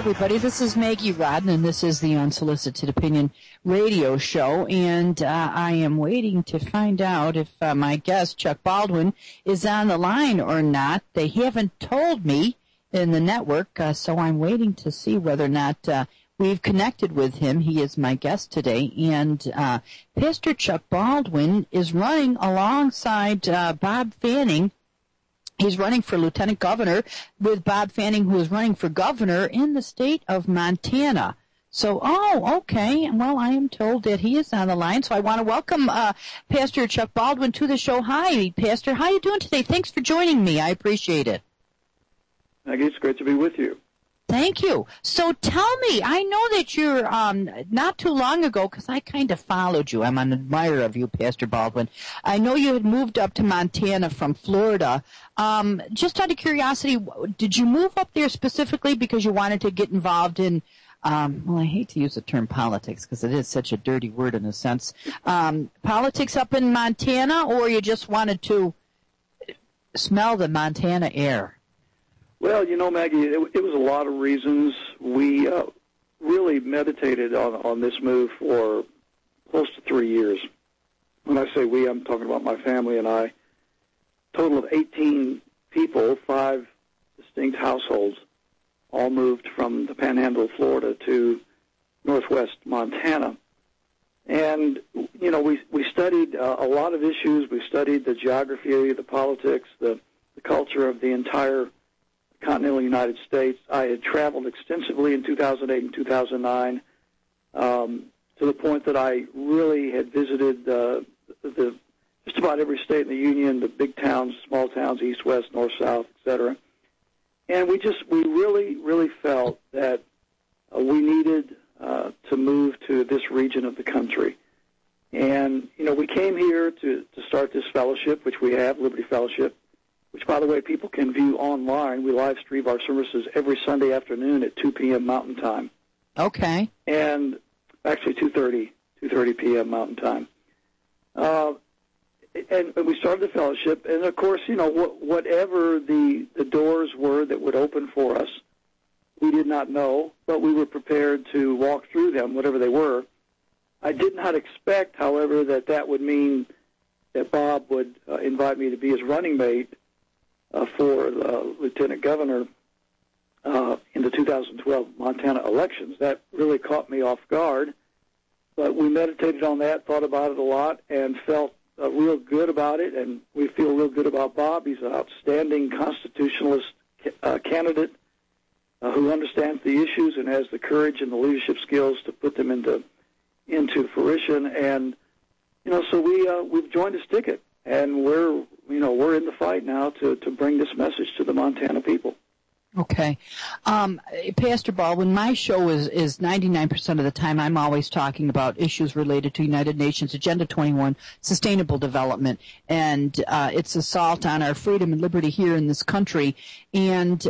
everybody. This is Maggie Rodden, and this is the Unsolicited Opinion radio show. And I am waiting to find out if my guest, Chuck Baldwin, is on the line or not. They haven't told me in the network, so I'm waiting to see whether or not we've connected with him. He is my guest today. And Pastor Chuck Baldwin is running alongside Bob Fanning. He's running for lieutenant governor with Bob Fanning, who is running for governor in the state of Montana. So, okay. Well, I am told that he is on the line, so I want to welcome Pastor Chuck Baldwin to the show. Hi, Pastor. How are you doing today? Thanks for joining me. I appreciate it. Maggie, it's great to be with you. Thank you. So tell me, I know that you're, not too long ago, because I kind of followed you. I'm an admirer of you, Pastor Baldwin. I know you had moved up to Montana from Florida. Just out of curiosity, did you move up there specifically because you wanted to get involved in, well, I hate to use the term politics because it is such a dirty word in a sense, politics up in Montana, or you just wanted to smell the Montana air? Well, you know, Maggie, it was a lot of reasons. We really meditated on this move for close to 3 years. When I say we, I'm talking about my family and I. Total of 18 people, 5 distinct households, all moved from the Panhandle of Florida to northwest Montana. And, you know, we studied a lot of issues. We studied the geography, the politics, the culture of the entire continental United States. I had traveled extensively in 2008 and 2009 to the point that I really had visited just about every state in the Union, the big towns, small towns, east, west, north, south, et cetera. And we really felt that we needed to move to this region of the country. And, you know, we came here to start this fellowship, which we have, Liberty Fellowship, which, by the way, people can view online. We live stream our services every Sunday afternoon at 2 p.m. Mountain Time. Okay. And actually 2:30 p.m. Mountain Time. And we started the fellowship, and, of course, you know, whatever the doors were that would open for us, we did not know, but we were prepared to walk through them, whatever they were. I did not expect, however, that would mean that Bob would invite me to be his running mate for lieutenant governor in the 2012 Montana elections. That really caught me off guard, but we meditated on that, thought about it a lot, and felt real good about it, and we feel real good about Bob. He's an outstanding constitutionalist candidate who understands the issues and has the courage and the leadership skills to put them into fruition. And, you know, so we've joined his ticket, and we're in the fight now to bring this message to the Montana people. Okay. Pastor Baldwin, my show is 99% of the time I'm always talking about issues related to United Nations Agenda 21, sustainable development, and its assault on our freedom and liberty here in this country. And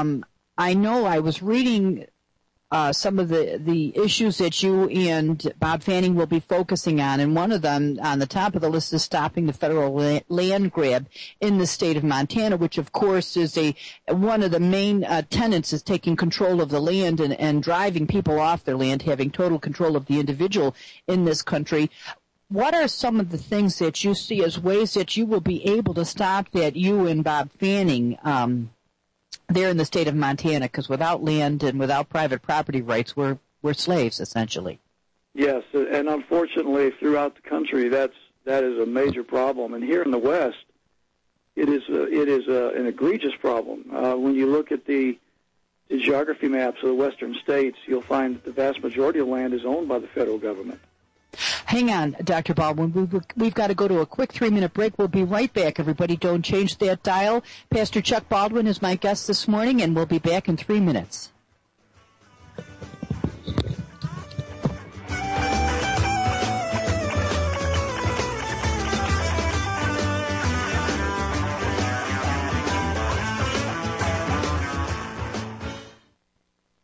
I know I was reading some of the issues that you and Bob Fanning will be focusing on, and one of them on the top of the list is stopping the federal land grab in the state of Montana, which of course is one of the main tenets is taking control of the land and driving people off their land, having total control of the individual in this country. What are some of the things that you see as ways that you will be able to stop that, you and Bob Fanning, there in the state of Montana? Because without land and without private property rights, we're slaves, essentially. Yes, and unfortunately, throughout the country, that is a major problem. And here in the West, it is an egregious problem. When you look at the geography maps of the western states, you'll find that the vast majority of land is owned by the federal government. Hang on, Dr. Baldwin. We've got to go to a quick 3-minute break. We'll be right back. Everybody, don't change that dial. Pastor Chuck Baldwin is my guest this morning, and we'll be back in 3 minutes.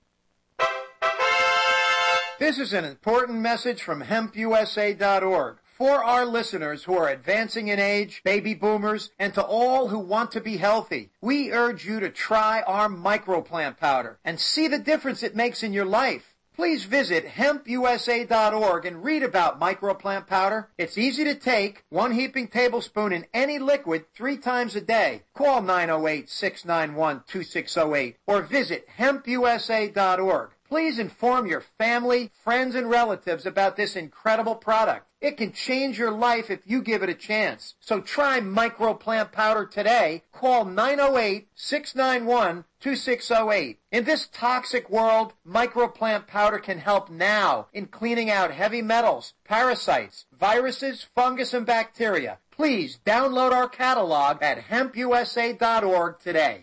This is an important message from HempUSA.org. For our listeners who are advancing in age, baby boomers, and to all who want to be healthy, we urge you to try our microplant powder and see the difference it makes in your life. Please visit hempusa.org and read about microplant powder. It's easy to take, 1 heaping tablespoon in any liquid 3 times a day. Call 908-691-2608 or visit hempusa.org. Please inform your family, friends, and relatives about this incredible product. It can change your life if you give it a chance. So try microplant powder today. Call 908-691-2608. In this toxic world, microplant powder can help now in cleaning out heavy metals, parasites, viruses, fungus, and bacteria. Please download our catalog at hempusa.org today.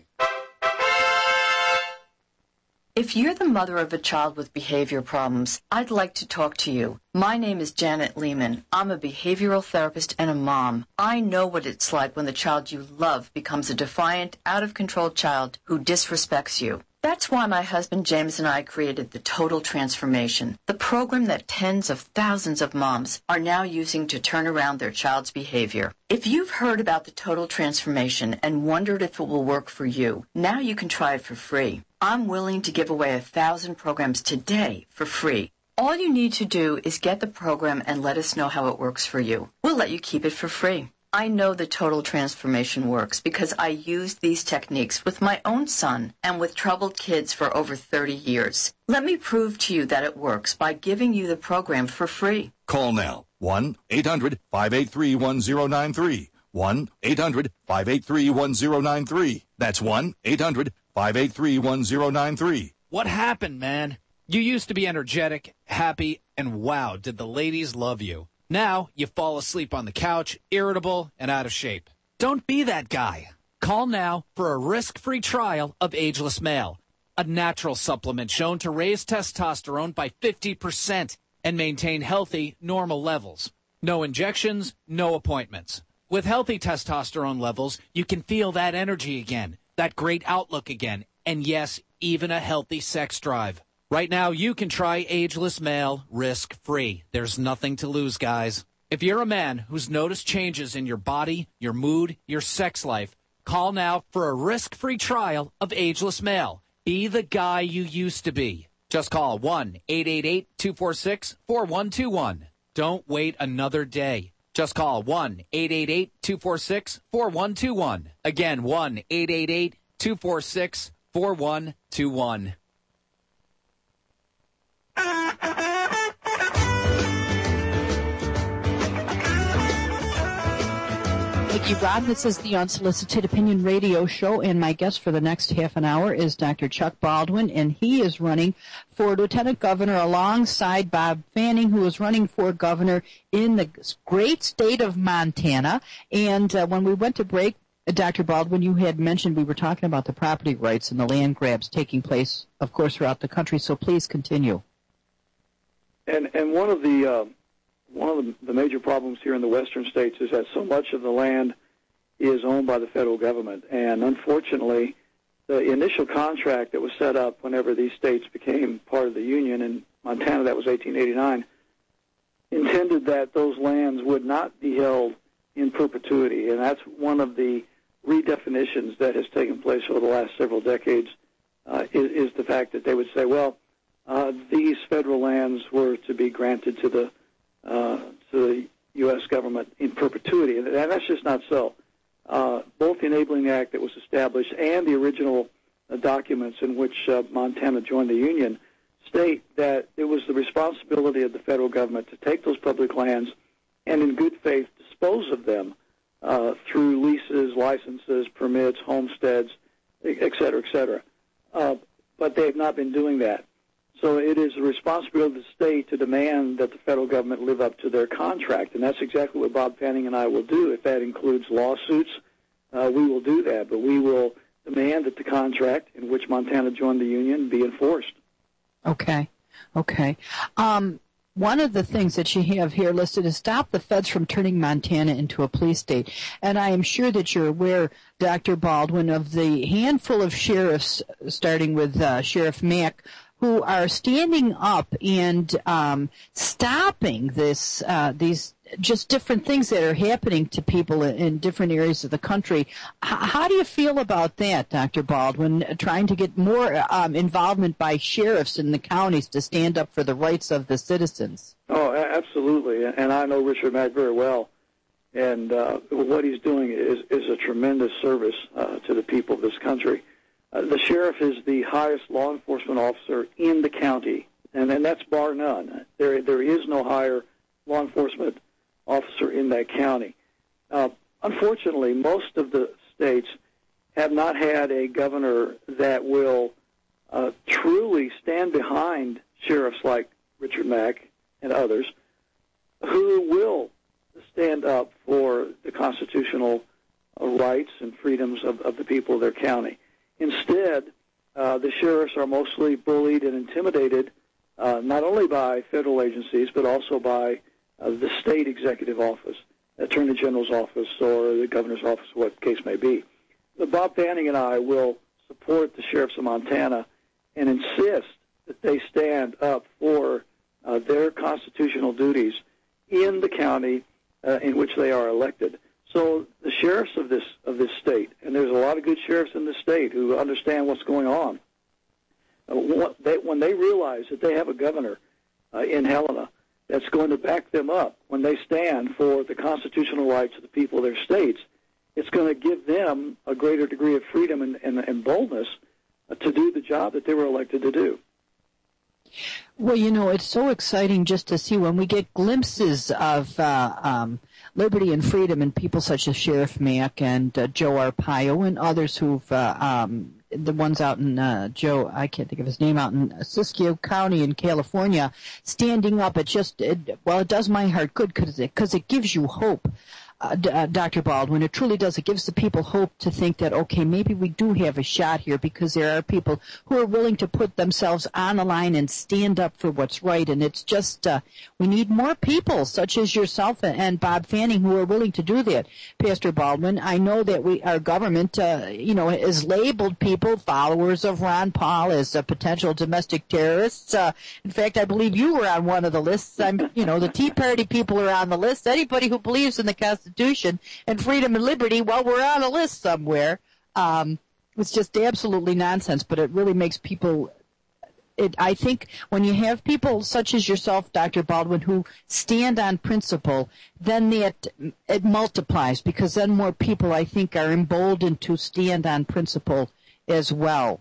If you're the mother of a child with behavior problems, I'd like to talk to you. My name is Janet Lehman. I'm a behavioral therapist and a mom. I know what it's like when the child you love becomes a defiant, out-of-control child who disrespects you. That's why my husband James and I created the Total Transformation, the program that tens of thousands of moms are now using to turn around their child's behavior. If you've heard about the Total Transformation and wondered if it will work for you, now you can try it for free. I'm willing to give away 1,000 programs today for free. All you need to do is get the program and let us know how it works for you. We'll let you keep it for free. I know the Total Transformation works because I used these techniques with my own son and with troubled kids for over 30 years. Let me prove to you that it works by giving you the program for free. Call now. 1-800-583-1093. 1-800-583-1093. That's 1-800-583-1093. What happened, man? You used to be energetic, happy, and wow, did the ladies love you. Now you fall asleep on the couch, irritable, and out of shape. Don't be that guy. Call now for a risk-free trial of Ageless Male, a natural supplement shown to raise testosterone by 50% and maintain healthy, normal levels. No injections, no appointments. With healthy testosterone levels, you can feel that energy again, that great outlook again, and yes, even a healthy sex drive. Right now, you can try Ageless Male risk-free. There's nothing to lose, guys. If you're a man who's noticed changes in your body, your mood, your sex life, call now for a risk-free trial of Ageless Male. Be the guy you used to be. Just call 1-888-246-4121. Don't wait another day. Just call 1-888-246-4121. Again, 1-888-246-4121. Thank you, Rob. This is the Unsolicited Opinion Radio Show, and my guest for the next half an hour is Dr. Chuck Baldwin, and he is running for Lieutenant Governor alongside Bob Fanning, who is running for governor in the great state of Montana. And when we went to break, Dr. Baldwin, you had mentioned we were talking about the property rights and the land grabs taking place, of course, throughout the country, so please continue. And one of the major problems here in the western states is that so much of the land is owned by the federal government. And unfortunately, the initial contract that was set up whenever these states became part of the Union, in Montana that was 1889, intended that those lands would not be held in perpetuity. And that's one of the redefinitions that has taken place over the last several decades, is the fact that they would say, well, these federal lands were to be granted to the U.S. government in perpetuity, and that's just not so. Both the Enabling Act that was established and the original documents in which Montana joined the Union state that it was the responsibility of the federal government to take those public lands and in good faith dispose of them through leases, licenses, permits, homesteads, et cetera, et cetera. But they have not been doing that. So it is the responsibility of the state to demand that the federal government live up to their contract, and that's exactly what Bob Fanning and I will do. If that includes lawsuits, we will do that, but we will demand that the contract in which Montana joined the Union be enforced. Okay. One of the things that you have here listed is stop the feds from turning Montana into a police state. And I am sure that you're aware, Dr. Baldwin, of the handful of sheriffs, starting with Sheriff Mack, who are standing up and stopping these just different things that are happening to people in different areas of the country. How do you feel about that, Dr. Baldwin, trying to get more involvement by sheriffs in the counties to stand up for the rights of the citizens? Oh, absolutely. And I know Richard Mack very well. And what he's doing is a tremendous service to the people of this country. The sheriff is the highest law enforcement officer in the county, and that's bar none. There is no higher law enforcement officer in that county. Unfortunately, most of the states have not had a governor that will truly stand behind sheriffs like Richard Mack and others who will stand up for the constitutional rights and freedoms of the people of their county. Instead, the sheriffs are mostly bullied and intimidated, not only by federal agencies, but also by the state executive office, attorney general's office, or the governor's office, what the case may be. But Bob Fanning and I will support the sheriffs of Montana and insist that they stand up for their constitutional duties in the county in which they are elected. So the sheriffs of this state, and there's a lot of good sheriffs in this state who understand what's going on, when they realize that they have a governor in Helena that's going to back them up when they stand for the constitutional rights of the people of their states, it's going to give them a greater degree of freedom and boldness to do the job that they were elected to do. Well, it's so exciting just to see when we get glimpses of liberty and freedom in people such as Sheriff Mack and Joe Arpaio and others who've, the ones out in, Joe, I can't think of his name, out in Siskiyou County in California, standing up. It does my heart good because it gives you hope. Dr. Baldwin, it truly does. It gives the people hope to think that, okay, maybe we do have a shot here because there are people who are willing to put themselves on the line and stand up for what's right. And it's just, we need more people such as yourself and Bob Fanning who are willing to do that. Pastor Baldwin, I know that our government, has labeled people followers of Ron Paul as potential domestic terrorists. In fact, I believe you were on one of the lists. The Tea Party people are on the list. Anybody who believes in the Constitution and freedom and liberty, well, we're on a list somewhere. It's just absolutely nonsense, but it really makes people, I think when you have people such as yourself, Dr. Baldwin, who stand on principle, then it multiplies because then more people, I think, are emboldened to stand on principle as well.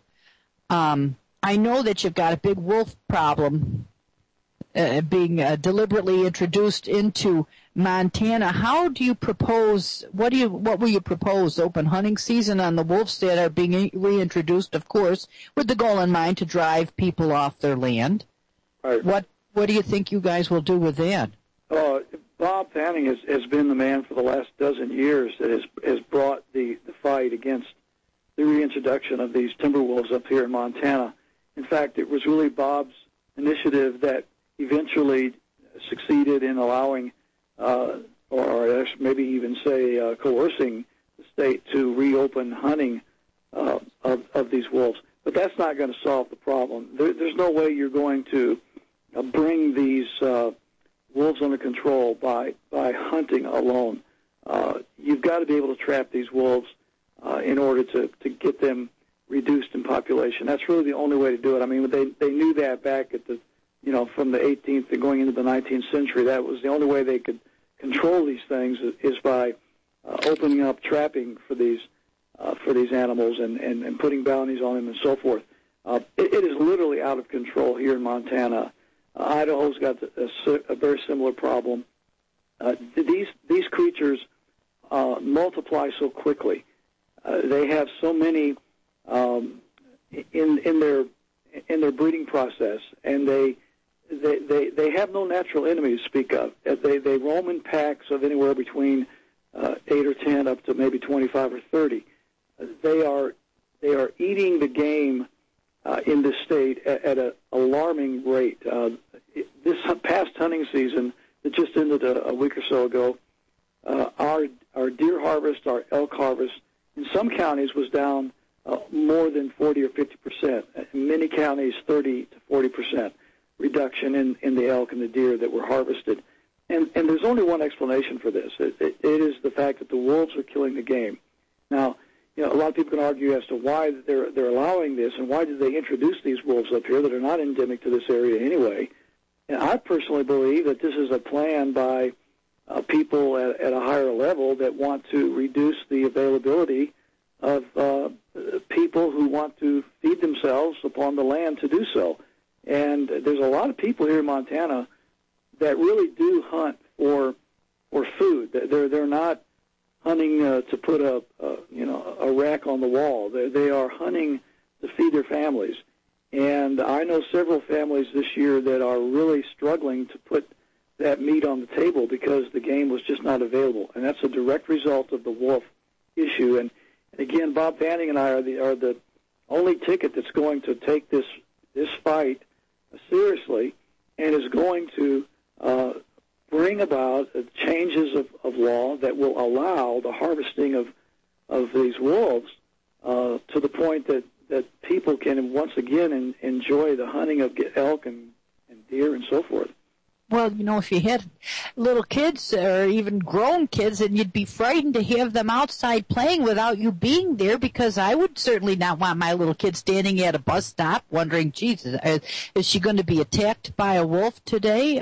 I know that you've got a big wolf problem being deliberately introduced into Montana. How do you propose, what will you propose, open hunting season on the wolves that are being reintroduced, of course, with the goal in mind to drive people off their land? Right. What do you think you guys will do with that? Bob Fanning has been the man for the last dozen years that has brought the fight against the reintroduction of these timber wolves up here in Montana. In fact, it was really Bob's initiative that eventually succeeded in allowing, or maybe even say coercing the state to reopen hunting of these wolves. But that's not going to solve the problem. There's no way you're going to bring these wolves under control by hunting alone. You've got to be able to trap these wolves in order to get them reduced in population. That's really the only way to do it. I mean, they knew that back at the from the 18th and going into the 19th century. That was the only way they could control these things is by opening up trapping for these animals and putting bounties on them and so forth. It is literally out of control here in Montana. Idaho's got a very similar problem. These creatures multiply so quickly. They have so many in their breeding process, and they have no natural enemies to speak of. They roam in packs of anywhere between 8 or 10 up to maybe 25 or 30. They are eating the game in this state at an alarming rate. This past hunting season that just ended a week or so ago, our deer harvest, our elk harvest, in some counties was down more than 40 or 50%. In many counties, 30 to 40% reduction in the elk and the deer that were harvested. And there's only one explanation for this. It is the fact that the wolves are killing the game. Now, a lot of people can argue as to why they're allowing this and why did they introduce these wolves up here that are not endemic to this area anyway. And I personally believe that this is a plan by people at a higher level that want to reduce the availability of people who want to feed themselves upon the land to do so. And there's a lot of people here in Montana that really do hunt for food. They're not hunting to put a rack on the wall. They are hunting to feed their families. And I know several families this year that are really struggling to put that meat on the table because the game was just not available. And that's a direct result of the wolf issue. And again, Bob Fanning and I are the only ticket that's going to take this fight seriously and is going to bring about changes of law that will allow the harvesting of these wolves to the point that people can once again enjoy the hunting of elk and deer and so forth. Well, if you had little kids or even grown kids, and you'd be frightened to have them outside playing without you being there, because I would certainly not want my little kid standing at a bus stop wondering, Jesus, is she going to be attacked by a wolf today?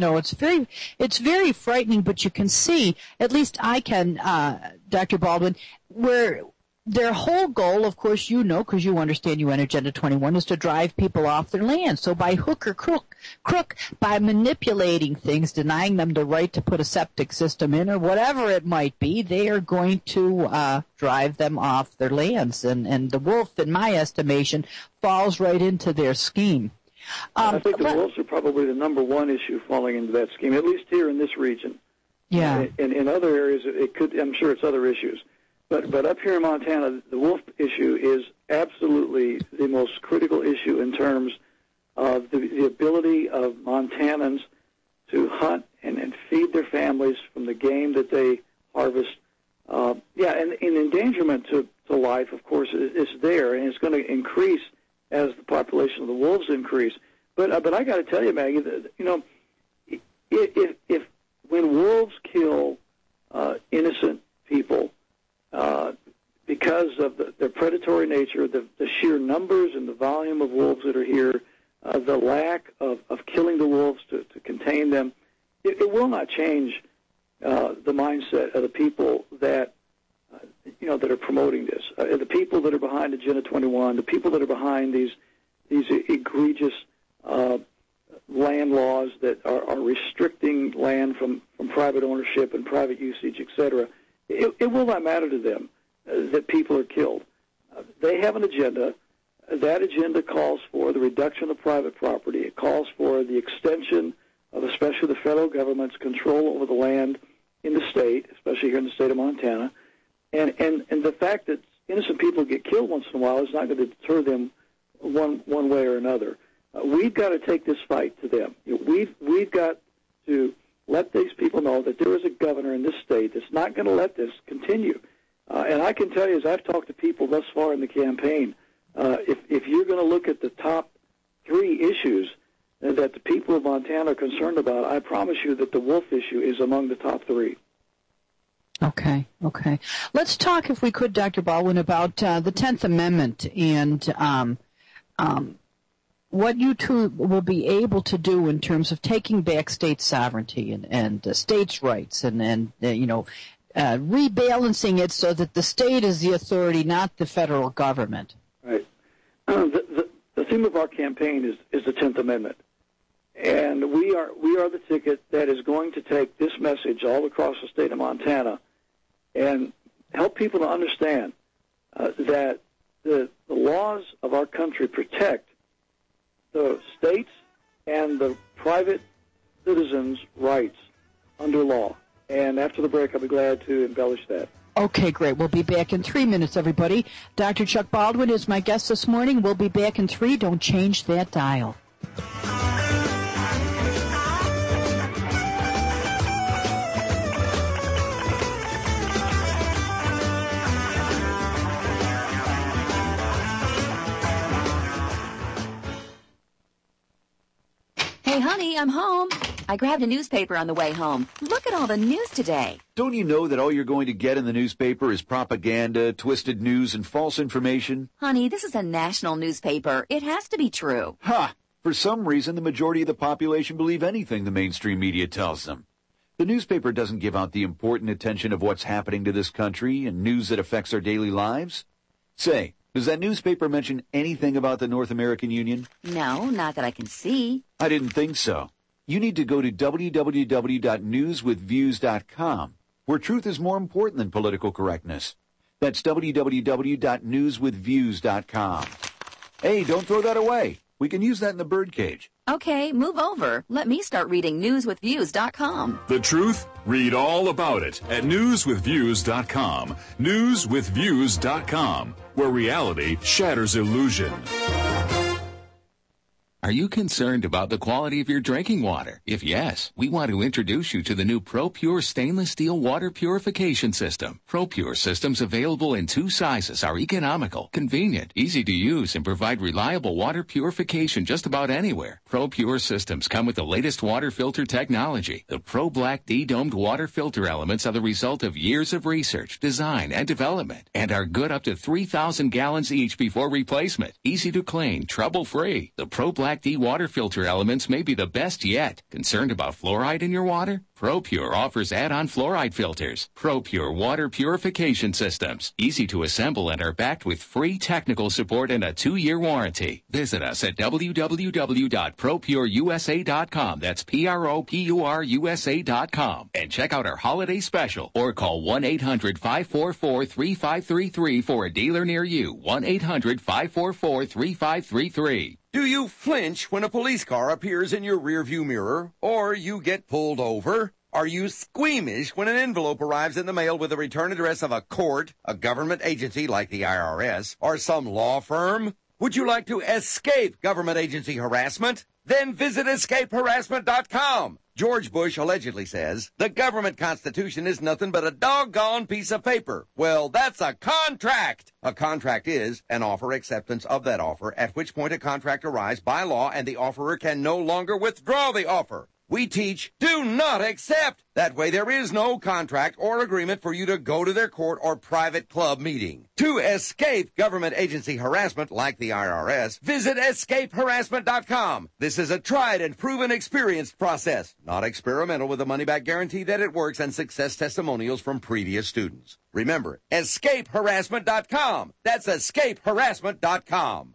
It's very frightening, but you can see, at least I can, Dr. Baldwin, where their whole goal, of course, because you understand UN Agenda 21, is to drive people off their land. So by hook or crook, by manipulating things, denying them the right to put a septic system in or whatever it might be, they are going to drive them off their lands. And the wolf, in my estimation, falls right into their scheme. I think the wolves are probably the number one issue falling into that scheme, at least here in this region. Yeah. In other areas, I'm sure it's other issues. But up here in Montana, the wolf issue is absolutely the most critical issue in terms of the ability of Montanans to hunt and feed their families from the game that they harvest. And endangerment to life, of course, is there, and it's going to increase as the population of the wolves increase. But I got to tell you, Maggie, that, if when wolves kill innocent people, because of their predatory nature, the sheer numbers and the volume of wolves that are here, the lack of killing the wolves to contain them, it will not change the mindset of the people that that are promoting this. The people that are behind Agenda 21, the people that are behind these egregious land laws that are restricting land from private ownership and private usage, etc. It will not matter to them that people are killed. They have an agenda. That agenda calls for the reduction of private property. It calls for the extension of especially the federal government's control over the land in the state, especially here in the state of Montana. And the fact that innocent people get killed once in a while is not going to deter them one way or another. We've got to take this fight to them. We've got to let these people know that there is a governor in this state that's not going to let this continue. And I can tell you, as I've talked to people thus far in the campaign, if you're going to look at the top three issues that the people of Montana are concerned about, I promise you that the wolf issue is among the top three. Okay. Let's talk, if we could, Dr. Baldwin, about the 10th Amendment and what you two will be able to do in terms of taking back state sovereignty and states' rights and rebalancing it so that the state is the authority, not the federal government. Right. The theme of our campaign is the 10th Amendment. And we are the ticket that is going to take this message all across the state of Montana and help people to understand that the laws of our country protect the states and the private citizens' rights under law. And after the break, I'll be glad to embellish that. Okay, great. We'll be back in 3 minutes, everybody. Dr. Chuck Baldwin is my guest this morning. We'll be back in 3. Don't change that dial. Honey, I'm home. I grabbed a newspaper on the way home. Look at all the news today. Don't you know that all you're going to get in the newspaper is propaganda, twisted news, and false information? Honey, this is a national newspaper. It has to be true. Ha! For some reason, the majority of the population believe anything the mainstream media tells them. The newspaper doesn't give out the important attention of what's happening to this country and news that affects our daily lives. Say, does that newspaper mention anything about the North American Union? No, not that I can see. I didn't think so. You need to go to www.newswithviews.com, where truth is more important than political correctness. That's www.newswithviews.com. Hey, don't throw that away. We can use that in the birdcage. Okay, move over. Let me start reading newswithviews.com. The truth? Read all about it at newswithviews.com. Newswithviews.com, where reality shatters illusion. Are you concerned about the quality of your drinking water? If yes, we want to introduce you to the new ProPure stainless steel water purification system. ProPure systems available in 2 sizes are economical, convenient, easy to use, and provide reliable water purification just about anywhere. ProPure systems come with the latest water filter technology. The Pro Black D-domed water filter elements are the result of years of research, design, and development, and are good up to 3,000 gallons each before replacement. Easy to clean, trouble-free. The Pro Black D water filter elements may be the best yet. Concerned about fluoride in your water? ProPure offers add-on fluoride filters. ProPure water purification systems. Easy to assemble and are backed with free technical support and a 2-year warranty. Visit us at www.propureusa.com. That's PROPURUSA.com. And check out our holiday special or call 1-800-544-3533 for a dealer near you. 1-800-544-3533. Do you flinch when a police car appears in your rearview mirror or you get pulled over? Are you squeamish when an envelope arrives in the mail with the return address of a court, a government agency like the IRS, or some law firm? Would you like to escape government agency harassment? Then visit escapeharassment.com. George Bush allegedly says, the government constitution is nothing but a doggone piece of paper. Well, that's a contract. A contract is an offer acceptance of that offer, at which point a contract arrives by law and the offerer can no longer withdraw the offer. We teach, do not accept. That way there is no contract or agreement for you to go to their court or private club meeting. To escape government agency harassment like the IRS, visit escapeharassment.com. This is a tried and proven experienced process, not experimental, with a money-back guarantee that it works and success testimonials from previous students. Remember, escapeharassment.com. That's escapeharassment.com.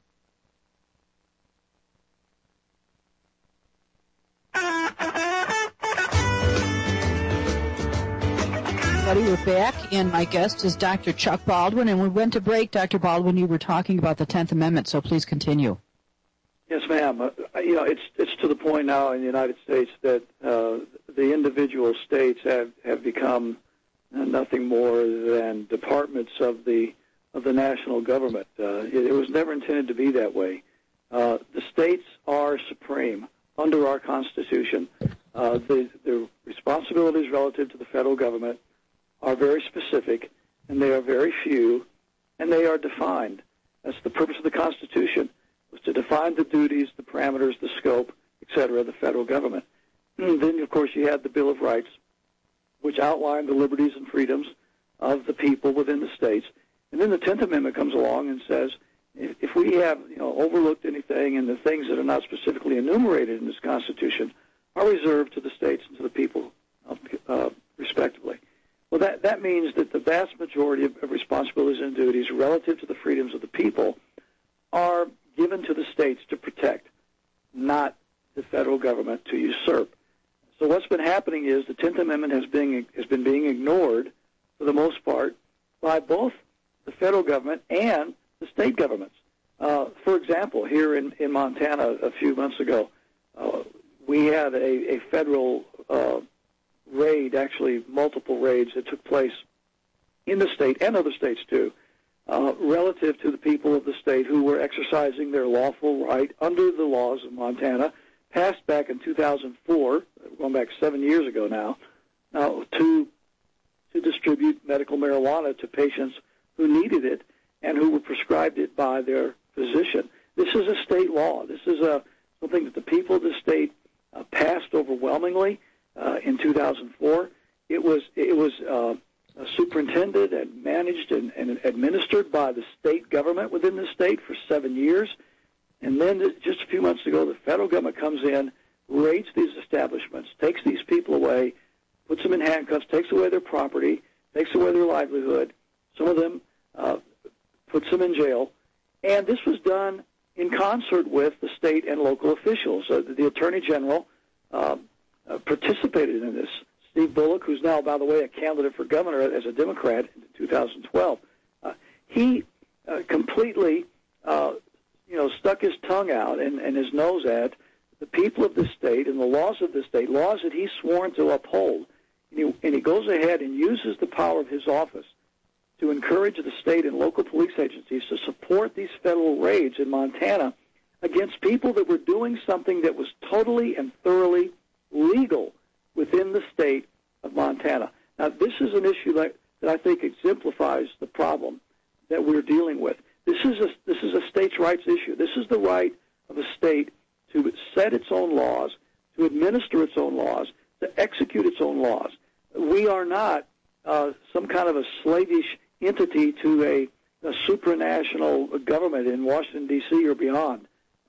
We're back, and my guest is Dr. Chuck Baldwin, and we went to break. Dr. Baldwin, you were talking about the 10th Amendment, so please continue. Yes, ma'am. It's to the point now in the United States that the individual states have become nothing more than departments of the national government. It was never intended to be that way. The states are supreme under our Constitution. The responsibilities relative to the federal government are very specific, and they are very few, and they are defined. That's the purpose of the Constitution, was to define the duties, the parameters, the scope, etc., of the federal government. And then, of course, you had the Bill of Rights, which outlined the liberties and freedoms of the people within the states. And then the 10th Amendment comes along and says, if we have overlooked anything, and the things that are not specifically enumerated in this Constitution are reserved to the states and to the people respectively. Well, that means that the vast majority of responsibilities and duties relative to the freedoms of the people are given to the states to protect, not the federal government to usurp. So what's been happening is the 10th Amendment has been being ignored for the most part by both the federal government and the state governments. For example, here in Montana a few months ago, we had a federal raid, actually multiple raids that took place in the state and other states too, relative to the people of the state who were exercising their lawful right under the laws of Montana, passed back in 2004, going back 7 years ago now, to distribute medical marijuana to patients who needed it and who were prescribed it by their physician. This is a state law. This is something that the people of the state passed overwhelmingly in 2004. It was superintended and managed and administered by the state government within the state for 7 years. And then just a few months ago, the federal government comes in, raids these establishments, takes these people away, puts them in handcuffs, takes away their property, takes away their livelihood. Some of them puts them in jail. And this was done in concert with the state and local officials. The Attorney General participated in this. Steve Bullock, who's now, by the way, a candidate for governor as a Democrat in 2012, he completely, stuck his tongue out and his nose at the people of the state and the laws of the state, laws that he's sworn to uphold. And he goes ahead and uses the power of his office to encourage the state and local police agencies to support these federal raids in Montana against people that were doing something that was totally and thoroughly legal within the state of Montana. Now, this is an issue that I think exemplifies the problem that we're dealing with. This is a states' rights issue. This is the right of a state to set its own laws, to administer its own laws, to execute its own laws. We are not some kind of a slavish entity to a supranational government in Washington, D.C. or beyond.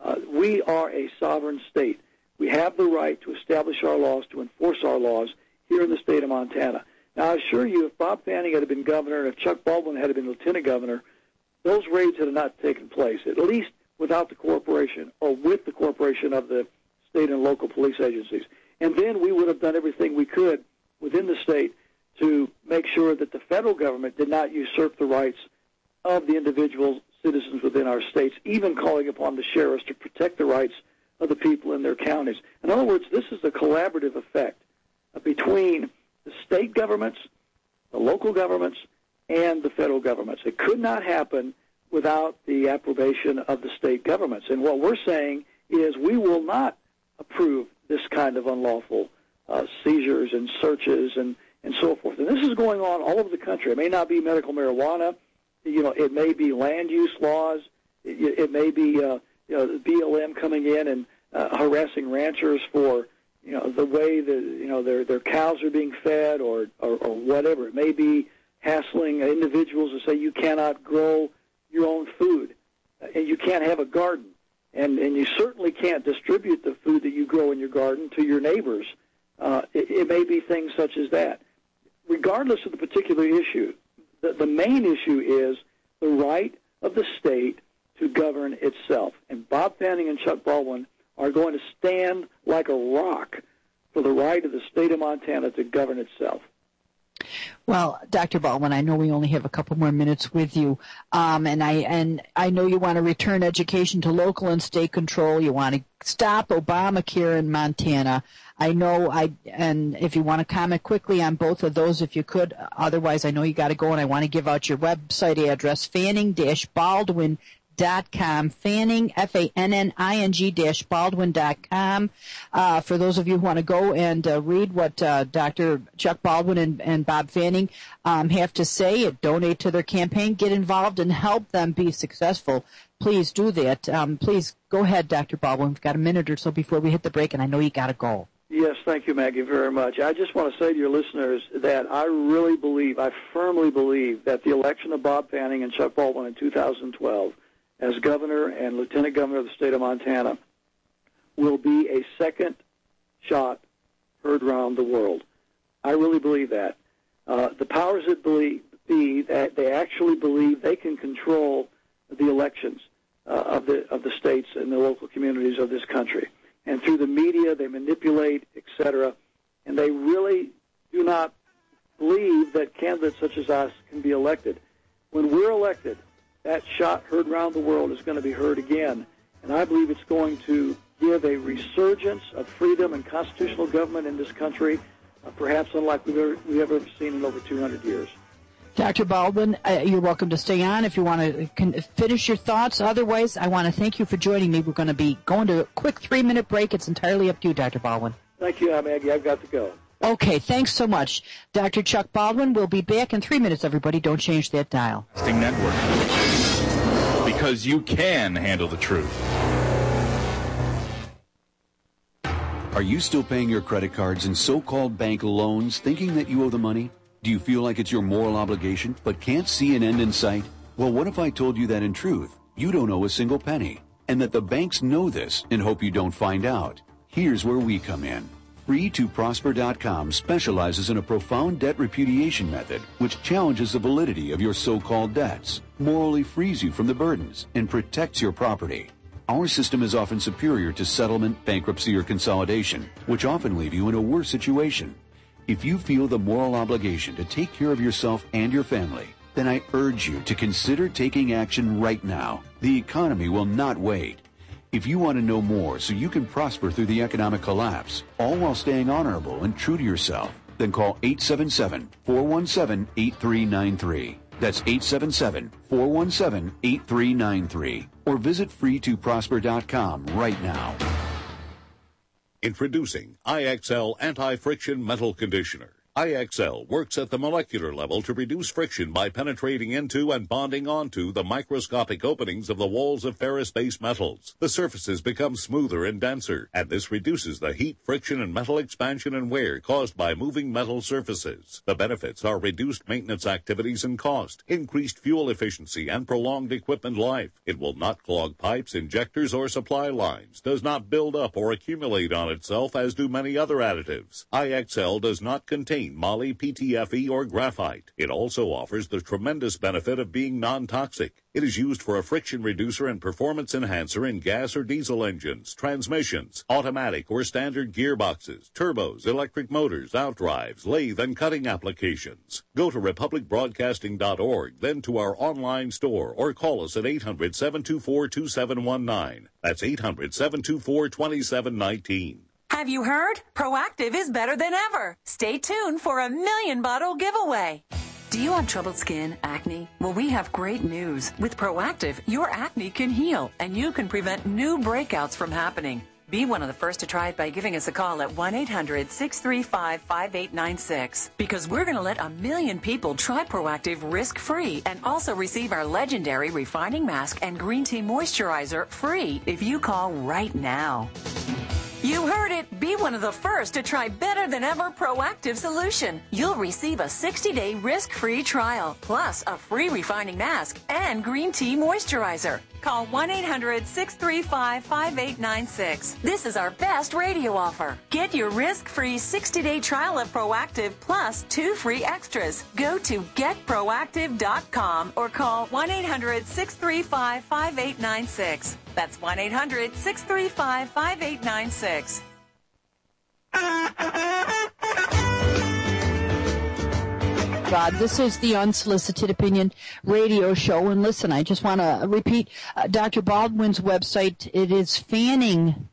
We are a sovereign state. We have the right to establish our laws, to enforce our laws here in the state of Montana. Now, I assure you, if Bob Fanning had been governor and if Chuck Baldwin had been lieutenant governor, those raids had not taken place, at least without the cooperation or with the cooperation of the state and local police agencies. And then we would have done everything we could within the state to make sure that the federal government did not usurp the rights of the individual citizens within our states, even calling upon the sheriffs to protect the rights of the people in their counties. In other words, this is a collaborative effect between the state governments, the local governments, and the federal governments. It could not happen without the approbation of the state governments. And what we're saying is we will not approve this kind of unlawful seizures and searches and so forth. And this is going on all over the country. It may not be medical marijuana. It may be land use laws. It may be the BLM coming in and harassing ranchers for the way that their cows are being fed or whatever. It may be hassling individuals to say you cannot grow your own food and you can't have a garden and you certainly can't distribute the food that you grow in your garden to your neighbors. It may be things such as that. Regardless of the particular issue, the main issue is the right of the state to govern itself. And Bob Fanning and Chuck Baldwin are going to stand like a rock for the right of the state of Montana to govern itself. Well, Dr. Baldwin, I know we only have a couple more minutes with you, and I know you want to return education to local and state control. You want to stop Obamacare in Montana. I know, and if you want to comment quickly on both of those, if you could. Otherwise, I know you got to go, and I want to give out your website address, Fanning-Baldwin.com, Fanning, Fanning-Baldwin.com. For those of you who want to go and read what Dr. Chuck Baldwin and Bob Fanning have to say, donate to their campaign, get involved, and help them be successful, please do that. Please go ahead, Dr. Baldwin. We've got a minute or so before we hit the break, and I know you got to go. Yes, thank you, Maggie, very much. I just want to say to your listeners that I firmly believe that the election of Bob Fanning and Chuck Baldwin in 2012 as governor and lieutenant governor of the state of Montana will be a second shot heard around the world. I really believe that. The powers that be that they actually believe they can control the elections of the states and the local communities of this country. And through the media, they manipulate, etc. And they really do not believe that candidates such as us can be elected. When we're elected, that shot heard around the world is going to be heard again. And I believe it's going to give a resurgence of freedom and constitutional government in this country, perhaps unlike we've ever seen in over 200 years. Dr. Baldwin, you're welcome to stay on if you want to finish your thoughts. Otherwise, I want to thank you for joining me. We're going to be going to a quick 3-minute break. It's entirely up to you, Dr. Baldwin. Thank you, Maggie. I've got to go. Okay, thanks so much. Dr. Chuck Baldwin will be back in 3 minutes, everybody. Don't change that dial. Network. Because you can handle the truth. Are you still paying your credit cards and so-called bank loans thinking that you owe the money? Do you feel like it's your moral obligation but can't see an end in sight? Well, what if I told you that in truth, you don't owe a single penny, and that the banks know this and hope you don't find out? Here's where we come in. Free2Prosper.com specializes in a profound debt repudiation method which challenges the validity of your so-called debts, morally frees you from the burdens, and protects your property. Our system is often superior to settlement, bankruptcy, or consolidation, which often leave you in a worse situation. If you feel the moral obligation to take care of yourself and your family, then I urge you to consider taking action right now. The economy will not wait. If you want to know more so you can prosper through the economic collapse, all while staying honorable and true to yourself, then call 877-417-8393. That's 877-417-8393. Or visit free2prosper.com right now. Introducing IXL Anti-Friction Metal Conditioner. IXL works at the molecular level to reduce friction by penetrating into and bonding onto the microscopic openings of the walls of ferrous-based metals. The surfaces become smoother and denser, and this reduces the heat, friction, and metal expansion and wear caused by moving metal surfaces. The benefits are reduced maintenance activities and cost, increased fuel efficiency, and prolonged equipment life. It will not clog pipes, injectors, or supply lines, does not build up or accumulate on itself as do many other additives. IXL does not contain moly, PTFE, or graphite. It also offers the tremendous benefit of being non-toxic. It is used for a friction reducer and performance enhancer in gas or diesel engines, transmissions, automatic or standard gearboxes, turbos, electric motors, outdrives, lathe and cutting applications. Go to republicbroadcasting.org, then to our online store, or call us at 800-724-2719. That's 800-724-2719. Have you heard? Proactiv is better than ever. Stay tuned for a 1,000,000-bottle giveaway. Do you have troubled skin, acne? Well, we have great news. With Proactiv, your acne can heal, and you can prevent new breakouts from happening. Be one of the first to try it by giving us a call at 1-800-635-5896. Because we're going to let 1,000,000 people try Proactiv risk-free and also receive our legendary refining mask and green tea moisturizer free if you call right now. You heard it. Be one of the first to try better than ever Proactiv solution. You'll receive a 60-day risk-free trial, plus a free refining mask and green tea moisturizer. Call 1-800-635-5896. This is our best radio offer. Get your risk-free 60-day trial of Proactiv plus 2 free extras. Go to getproactiv.com or call 1-800-635-5896. That's 1-800-635-5896. God, this is the Unsolicited Opinion radio show. And listen, I just want to repeat Dr. Baldwin's website. It is Fanning,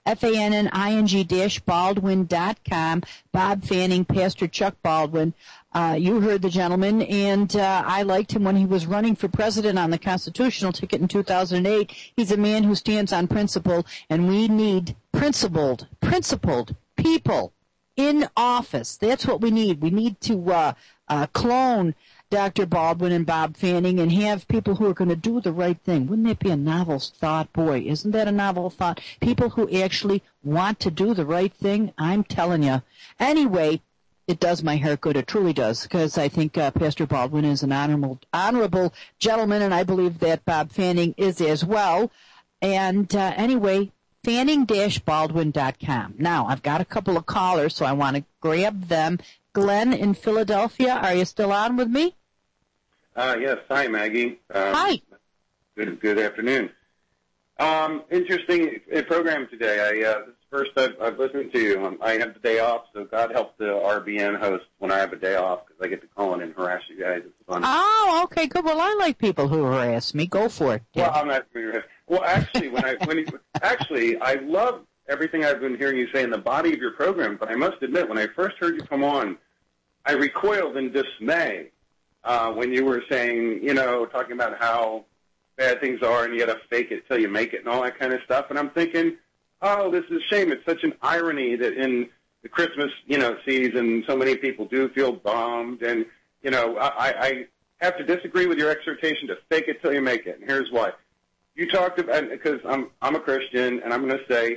FANNING-Baldwin.com. Bob Fanning, Pastor Chuck Baldwin. You heard the gentleman, and I liked him when he was running for president on the constitutional ticket in 2008. He's a man who stands on principle, and we need principled people in office. That's what we need. We need to clone Dr. Baldwin and Bob Fanning and have people who are going to do the right thing. Wouldn't that be a novel thought? Boy, isn't that a novel thought? People who actually want to do the right thing. I'm telling you. Anyway, it does my heart good. It truly does, because I think Pastor Baldwin is an honorable gentleman, and I believe that Bob Fanning is as well. And anyway, Fanning-Baldwin.com. Now, I've got a couple of callers, so I want to grab them. Glenn in Philadelphia, are you still on with me? Yes. Hi, Maggie. Hi. Good afternoon. Interesting program today. This is the first I've listened to you. I have the day off, so God help the RBN host when I have a day off, because I get to call in and harass you guys. It's fun. Oh, okay, good. Well, I like people who harass me. Go for it. Well, I'm not. Well, actually, I love everything I've been hearing you say in the body of your program, but I must admit, when I first heard you come on, I recoiled in dismay when you were saying, talking about how bad things are and you got to fake it till you make it and all that kind of stuff. And I'm thinking, oh, this is a shame. It's such an irony that in the Christmas, season, so many people do feel bummed. And, I have to disagree with your exhortation to fake it till you make it. And here's why. You talked about, because I'm a Christian, and I'm going to say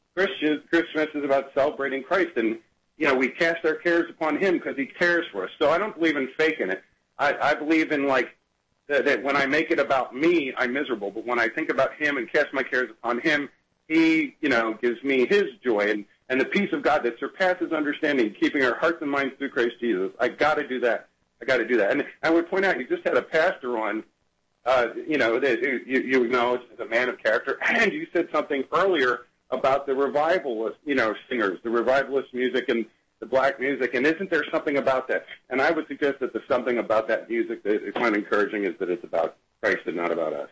Christmas is about celebrating Christ, and we cast our cares upon Him because He cares for us. So I don't believe in faking it. I believe in that when I make it about me, I'm miserable. But when I think about Him and cast my cares upon Him, He gives me His joy and the peace of God that surpasses understanding, keeping our hearts and minds through Christ Jesus. I got to do that. And I would point out, you just had a pastor on. That you acknowledge as a man of character, and you said something earlier about the revivalist, singers, the revivalist music and the black music, and isn't there something about that? And I would suggest that there's something about that music that is quite encouraging, is that it's about Christ and not about us.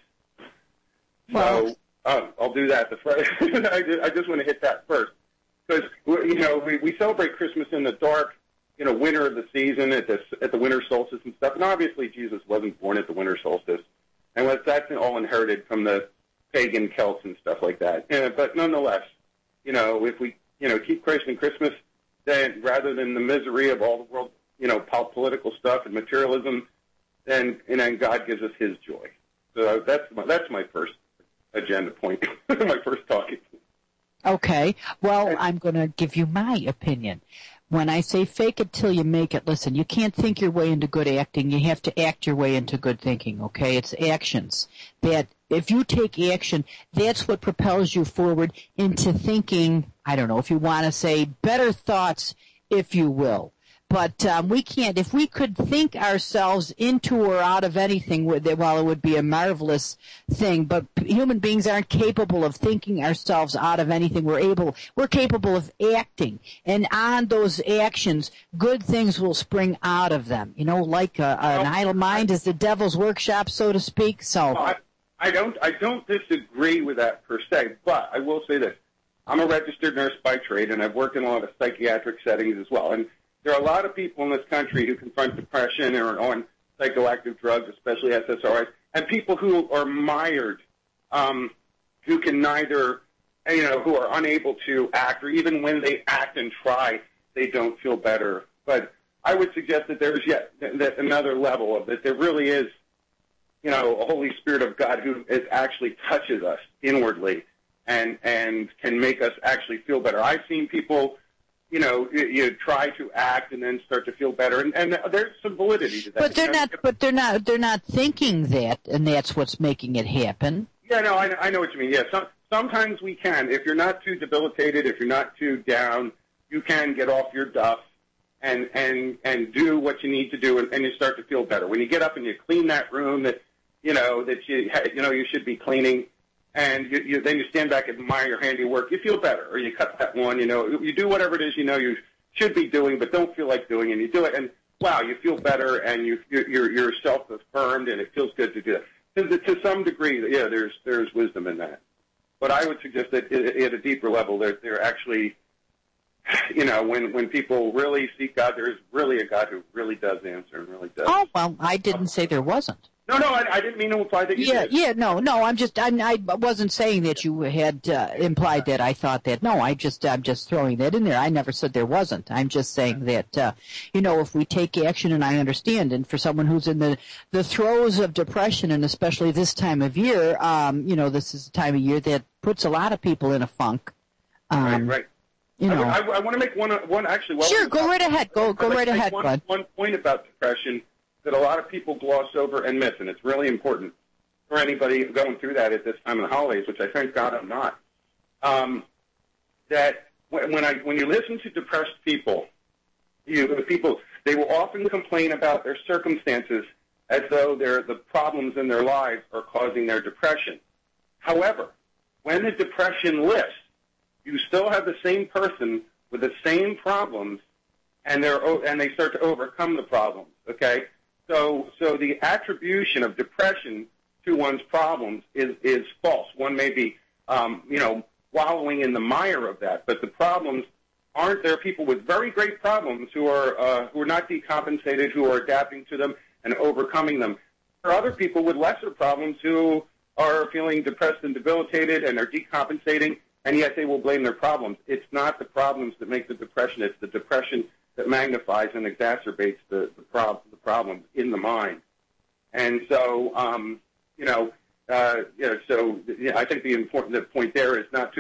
Well, so I'll do that. I just want to hit that first, because we celebrate Christmas in the dark, winter of the season at the winter solstice and stuff, and obviously Jesus wasn't born at the winter solstice, and that's all inherited from the pagan Celts and stuff like that. But nonetheless, if we keep Christ in Christmas, then rather than the misery of all the world, political stuff and materialism, then God gives us His joy. So that's my first agenda point, my first talking point. Okay. Well, I'm going to give you my opinion. When I say fake it till you make it, listen, you can't think your way into good acting. You have to act your way into good thinking, okay? It's actions. That if you take action, that's what propels you forward into thinking, I don't know, if you want to say better thoughts, if you will. But we can't. If we could think ourselves into or out of anything, well, it would be a marvelous thing. But human beings aren't capable of thinking ourselves out of anything. We're capable of acting, and on those actions, good things will spring out of them. Like an idle mind is the devil's workshop, so to speak. So I don't disagree with that per se, but I will say this: I'm a registered nurse by trade, and I've worked in a lot of psychiatric settings as well, and there are a lot of people in this country who confront depression or are on psychoactive drugs, especially SSRIs, and people who are mired, who can neither, who are unable to act, or even when they act and try, they don't feel better. But I would suggest that there's yet another level of that. There really is, a Holy Spirit of God who actually touches us inwardly and can make us actually feel better. I've seen people, you try to act and then start to feel better, and there's some validity to that. But they're not thinking that, and that's what's making it happen. Yeah, no, I know what you mean. Yeah, sometimes we can. If you're not too debilitated, if you're not too down, you can get off your duff and do what you need to do, and you start to feel better. When you get up and you clean that room that you should be cleaning, and then you stand back and admire your handiwork, you feel better. Or you cut that one, you do whatever it is you should be doing but don't feel like doing, and you do it, and wow, you feel better, and you're self-affirmed, and it feels good to do that. To some degree, yeah, there's wisdom in that. But I would suggest that at a deeper level, they're actually, when people really seek God, there's really a God who really does answer and really does. Oh, well, I didn't say there wasn't. No, I didn't mean to imply that you did. Yeah, no, I wasn't saying that you had implied that I thought that. No, I'm just throwing that in there. I never said there wasn't. I'm just saying that, if we take action, and I understand, and for someone who's in the throes of depression, and especially this time of year, this is a time of year that puts a lot of people in a funk. Right. I want to make one actually. Sure, go right ahead. Go right ahead, Bud. One point about depression that a lot of people gloss over and miss, and it's really important for anybody going through that at this time of the holidays, which I thank God I'm not. That when you listen to depressed people, they will often complain about their circumstances as though the problems in their lives are causing their depression. However, when the depression lifts, you still have the same person with the same problems, and they start to overcome the problems. Okay. So the attribution of depression to one's problems is false. One may be, wallowing in the mire of that, but the problems aren't. There are people with very great problems who are not decompensated, who are adapting to them and overcoming them. There are other people with lesser problems who are feeling depressed and debilitated and are decompensating, and yet they will blame their problems. It's not the problems that make the depression. It's the depression that magnifies and exacerbates the problems in the mind. And so, I think the point there is not to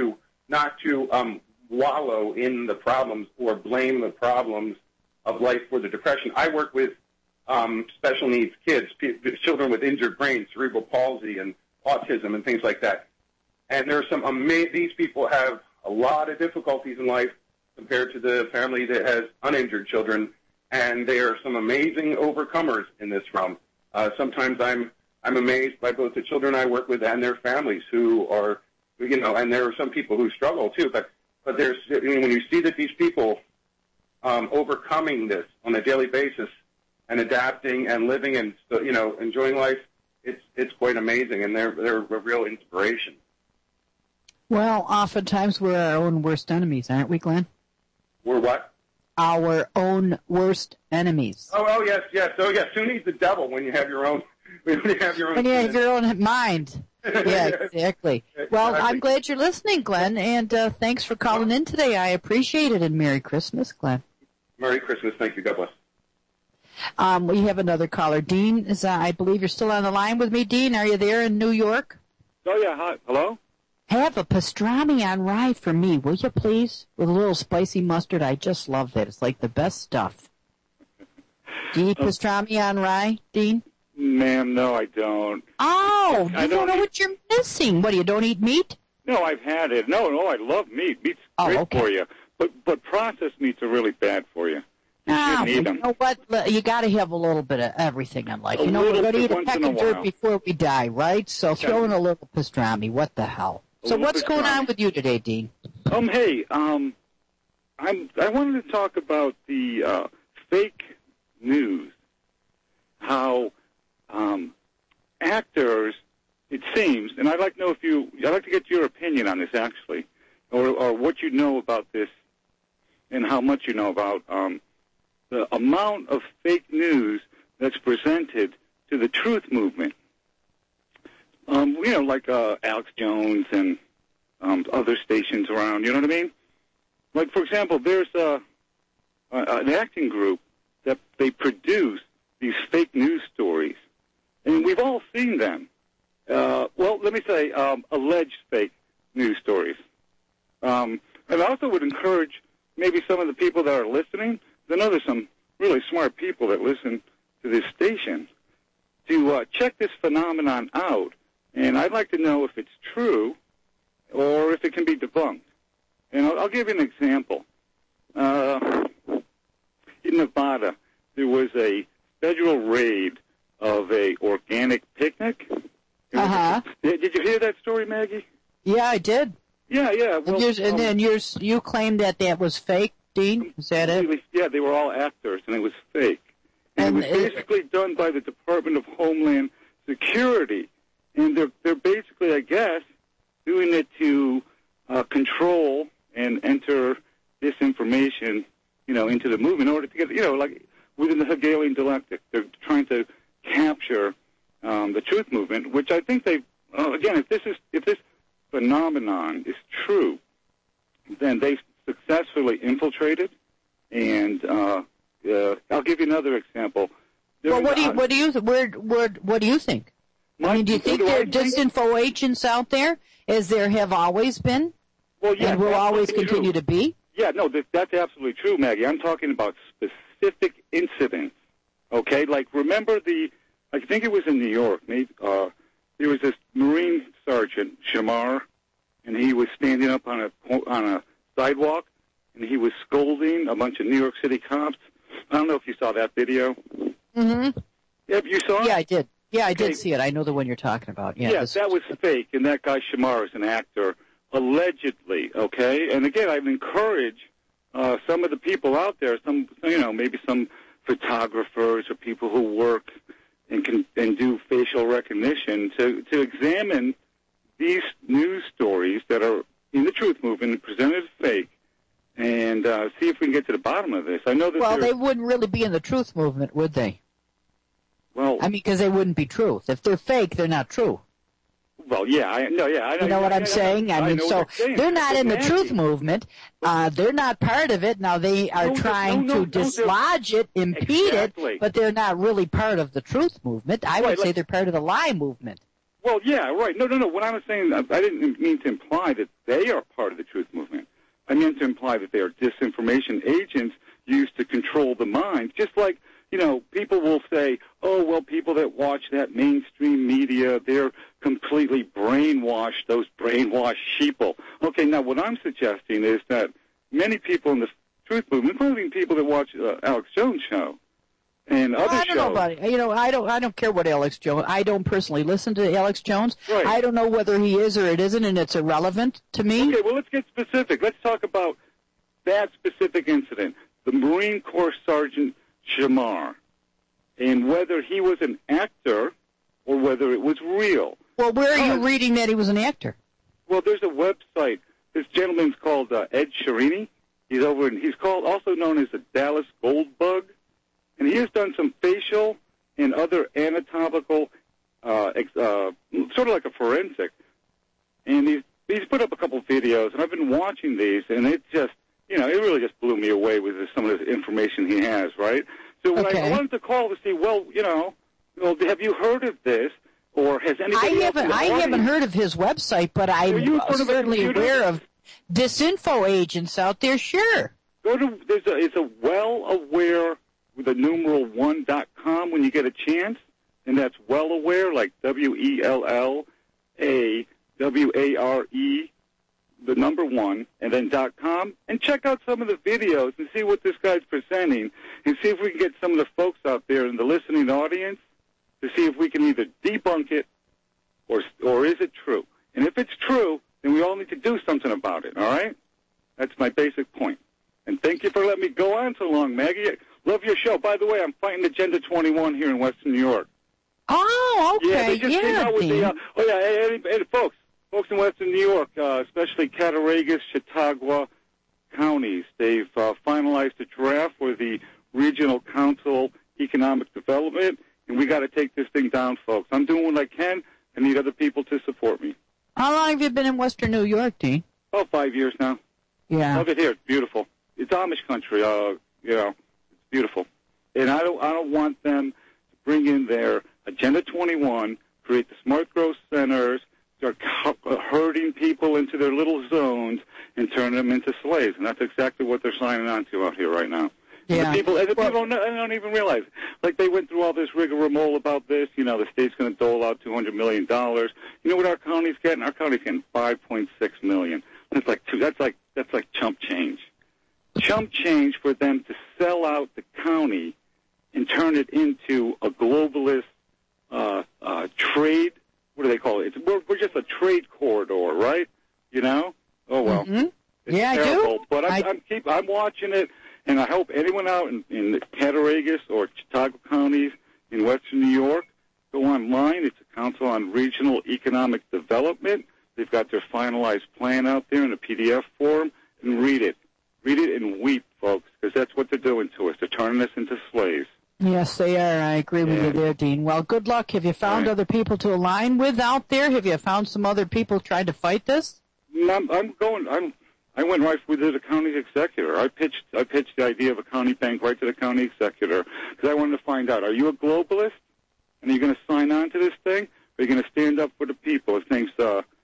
not to wallow in the problems or blame the problems of life for the depression. I work with special needs kids, children with injured brains, cerebral palsy, and autism, and things like that. And there are some these people have a lot of difficulties in life compared to the family that has uninjured children, and they are some amazing overcomers in this realm. Sometimes I'm amazed by both the children I work with and their families who are, and there are some people who struggle too. But there's, when you see that these people overcoming this on a daily basis and adapting and living and enjoying life, it's quite amazing, and they're a real inspiration. Well, oftentimes we're our own worst enemies, aren't we, Glenn? We're what? Our own worst enemies. Oh, yes. Oh, yes. Who needs the devil when you have your own? When you have your own mind. Yeah, exactly. Well, I'm glad you're listening, Glenn, and thanks for calling in today. I appreciate it, and Merry Christmas, Glenn. Merry Christmas. Thank you. God bless. We have another caller. Dean, I believe you're still on the line with me. Dean, are you there in New York? Oh, yeah. Hi. Hello? Have a pastrami on rye for me, will you, please? With a little spicy mustard. I just love that. It's like the best stuff. Do you eat pastrami on rye, Dean? Ma'am, no, I don't. Oh, you don't know what you're missing. What, you don't eat meat? No, I've had it. No, I love meat. Meat's great for you. But processed meats are really bad for you. You shouldn't eat them. You know what? You got to have a little bit of everything in life. We're going to eat a peck of dirt before we die, right? So throw in a little pastrami. What the hell? So what's going on with you today, Dean? Hey, I wanted to talk about the fake news. How actors, it seems, and I'd like to know I'd like to get your opinion on this actually, or what you know about this, and how much you know about the amount of fake news that's presented to the truth movement. Like Alex Jones and other stations around, you know what I mean? Like, for example, there's an acting group that they produce these fake news stories, and we've all seen them. Let me say alleged fake news stories. And I also would encourage maybe some of the people that are listening, I know there's some really smart people that listen to this station, to check this phenomenon out. And I'd like to know if it's true or if it can be debunked. And I'll give you an example. In Nevada, there was a federal raid of a organic picnic. Uh-huh. Did you hear that story, Maggie? Yeah, I did. Yeah. Well, and then you claimed that was fake, Dean? Is that it? Yeah, they were all actors, and it was fake. And it was basically done by the Department of Homeland Security. And they're basically, I guess, doing it to control and enter disinformation, into the movement in order to get, like within the Hegelian dialectic, they're trying to capture the truth movement, which I think they, again, if this phenomenon is true, then they've successfully infiltrated. And I'll give you another example. Well, what do you think? Do you think there are disinfo agents out there, as there have always been, and will always continue to be? Yeah, no, that's absolutely true, Maggie. I'm talking about specific incidents, okay? Like, remember I think it was in New York, there was this Marine Sergeant, Shamar, and he was standing up on a sidewalk, and he was scolding a bunch of New York City cops. I don't know if you saw that video. Mm-hmm. Yeah, you saw it? Yeah, I did. Yeah, I did see it. I know the one you're talking about. Yeah, that was fake, and that guy Shamar is an actor, allegedly, okay? And again, I'd encourage some of the people out there, maybe some photographers or people who work and do facial recognition to examine these news stories that are in the truth movement and presented as fake, and see if we can get to the bottom of this. I know that they wouldn't really be in the truth movement, would they? Well, because they wouldn't be truth. If they're fake, they're not true. Well, I know. You know what I'm saying? I mean, so they're not in the truth movement. They're not part of it. Now they are trying to dislodge it, impede it, but they're not really part of the truth movement. I would say they're part of the lie movement. Well, yeah, right. No. What I was saying, I didn't mean to imply that they are part of the truth movement. I meant to imply that they are disinformation agents used to control the mind. Just like, people will say, oh, well, people that watch that mainstream media, they're completely brainwashed, those brainwashed sheeple. Okay, now what I'm suggesting is that many people in the truth movement, including people that watch Alex Jones' show, and other shows. I don't know about it. I don't care what Alex Jones. I don't personally listen to Alex Jones. Right. I don't know whether he is or it isn't, and it's irrelevant to me. Okay, well, let's get specific. Let's talk about that specific incident, the Marine Corps Sergeant Shamar, and whether he was an actor or whether it was real. Well, where are you reading that he was an actor? Well, there's a website. This gentleman's called Ed Sherini. He's also known as the Dallas Goldbug. And he has done some facial and other anatomical, sort of like a forensic. And he's put up a couple videos, and I've been watching these, and it just, it really just blew me away with some of the information he has, right? So when I wanted to call to see, have you heard of this, or has anybody I haven't heard of his website, but I'm certainly aware of disinfo agents out there, sure. It's a well-aware with the numeral 1.com when you get a chance, and that's well aware, like WELLAWARE, the number 1, and then .com, and check out some of the videos and see what this guy's presenting, and see if we can get some of the folks out there in the listening audience to see if we can either debunk it or is it true. And if it's true, then we all need to do something about it, all right? That's my basic point. And thank you for letting me go on so long, Maggie. Love your show. By the way, I'm fighting Agenda 21 here in Western New York. Oh, okay. Yeah, they just came out with the, folks in Western New York, especially Cattaraugus, Chautauqua counties, they've finalized a draft for the Regional Council Economic Development, and we got to take this thing down, folks. I'm doing what I can. I need other people to support me. How long have you been in Western New York, Dean? About 5 years now. Yeah. Love it here. It's beautiful. It's Amish country. It's beautiful. And I don't want them to bring in their Agenda 21, create the smart growth centers, start herding people into their little zones, and turn them into slaves. And that's exactly what they're signing on to out here right now. Yeah. And the people don't even realize. Like, they went through all this rigmarole about this. The state's going to dole out $200 million. You know what our county's getting? Our county's getting $5.6 million. That's like chump change. Chump change for them to sell out the county and turn it into a globalist trade. What do they call it? We're just a trade corridor, right? Oh well. Mm-hmm. Yeah, terrible. I do. But I'm watching it, and I hope anyone out in the Cattaraugus or Chautauqua counties in Western New York go online. It's a Council on Regional Economic Development. They've got their finalized plan out there in a PDF form, and read it. Read it and weep, folks, because that's what they're doing to us. They're turning us into slaves. Yes, they are. I agree with you there, Dean. Well, good luck. Have you found other people to align with out there? Have you found some other people trying to fight this? I went right with the county executor. I pitched the idea of a county bank right to the county executor because I wanted to find out, are you a globalist? And are you going to sign on to this thing? Or are you going to stand up for the people? His name's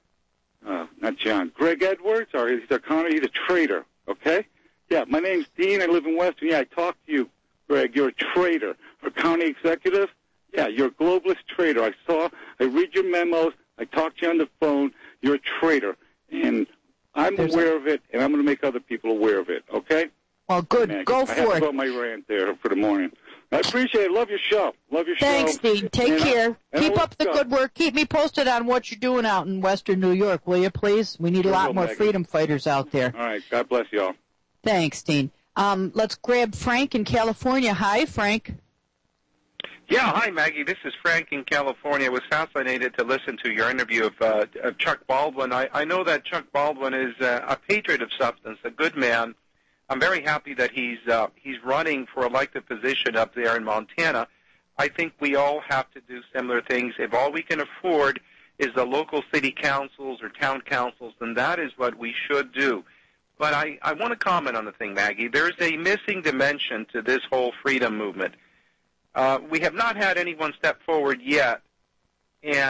not John. Greg Edwards, or he's a traitor, okay? Yeah, my name's Dean. I live in Western. Yeah, I talked to you, Greg. You're a traitor. Our county executive? Yeah, you're a globalist traitor. I read your memos. I talked to you on the phone. You're a traitor. And I'm aware of it, and I'm going to make other people aware of it, okay? Well, good. Maggie, Go for it. I have to go my rant there for the morning. I appreciate it. Love your show. Thanks, Dean. Take care. Keep up the good work. Keep me posted on what you're doing out in Western New York, will you, please? We need a lot more freedom fighters out there. All right. God bless you all. Thanks, Dean. Let's grab Frank in California. Hi, Frank. Yeah, hi, Maggie. This is Frank in California. I was fascinated to listen to your interview of Chuck Baldwin. I know that Chuck Baldwin is a patriot of substance, a good man. I'm very happy that he's running for elected position up there in Montana. I think we all have to do similar things. If all we can afford is the local city councils or town councils, then that is what we should do. But I want to comment on the thing, Maggie. There's a missing dimension to this whole freedom movement. We have not had anyone step forward yet and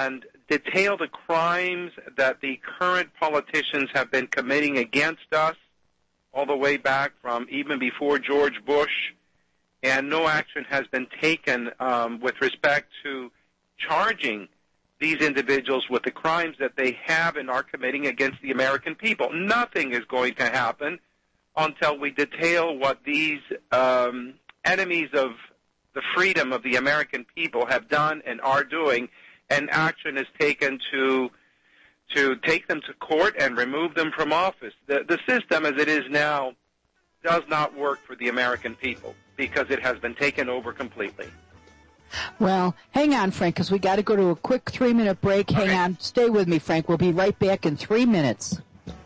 detail the crimes that the current politicians have been committing against us all the way back from even before George Bush, and no action has been taken with respect to charging these individuals with the crimes that they have and are committing against the American people. Nothing is going to happen until we detail what these enemies of the freedom of the American people have done and are doing, and action is taken to take them to court and remove them from office. The system as it is now does not work for the American people because it has been taken over completely. Well, hang on, Frank, because we got to go to a quick 3-minute break. Hang on. Stay with me, Frank. We'll be right back in 3 minutes.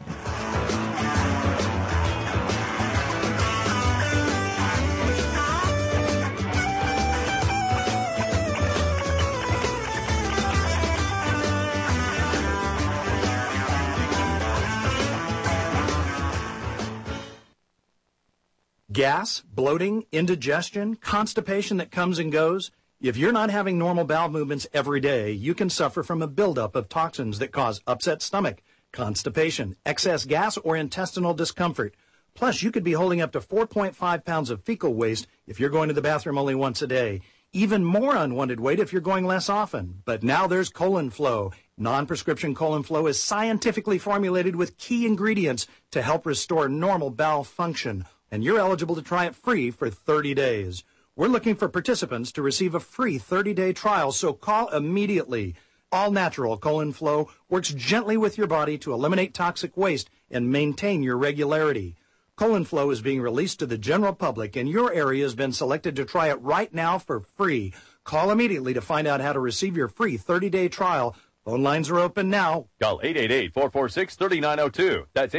Gas, bloating, indigestion, constipation that comes and goes. If you're not having normal bowel movements every day, you can suffer from a buildup of toxins that cause upset stomach, constipation, excess gas, or intestinal discomfort. Plus, you could be holding up to 4.5 pounds of fecal waste if you're going to the bathroom only once a day. Even more unwanted weight if you're going less often. But now there's Colon Flow. Non-prescription Colon Flow is scientifically formulated with key ingredients to help restore normal bowel function. And you're eligible to try it free for 30 days. We're looking for participants to receive a free 30-day trial, so call immediately. All natural Colon Flow works gently with your body to eliminate toxic waste and maintain your regularity. Colon Flow is being released to the general public, and your area has been selected to try it right now for free. Call immediately to find out how to receive your free 30-day trial. Phone lines are open now. Call 888-446-3902. That's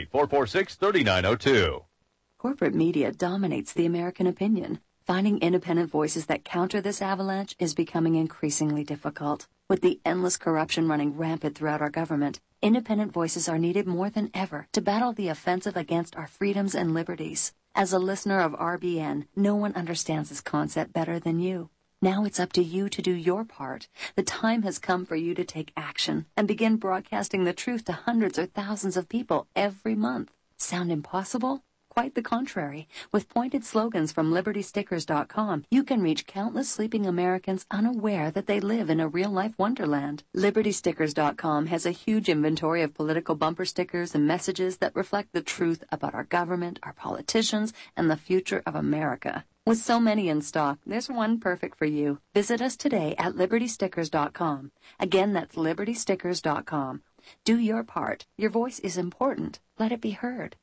888-446-3902. Corporate media dominates the American opinion. Finding independent voices that counter this avalanche is becoming increasingly difficult. With the endless corruption running rampant throughout our government, independent voices are needed more than ever to battle the offensive against our freedoms and liberties. As a listener of RBN, no one understands this concept better than you. Now it's up to you to do your part. The time has come for you to take action and begin broadcasting the truth to hundreds or thousands of people every month. Sound impossible? Quite the contrary. With pointed slogans from LibertyStickers.com, you can reach countless sleeping Americans unaware that they live in a real-life wonderland. LibertyStickers.com has a huge inventory of political bumper stickers and messages that reflect the truth about our government, our politicians, and the future of America. With so many in stock, there's one perfect for you. Visit us today at LibertyStickers.com. Again, that's LibertyStickers.com. Do your part. Your voice is important. Let it be heard.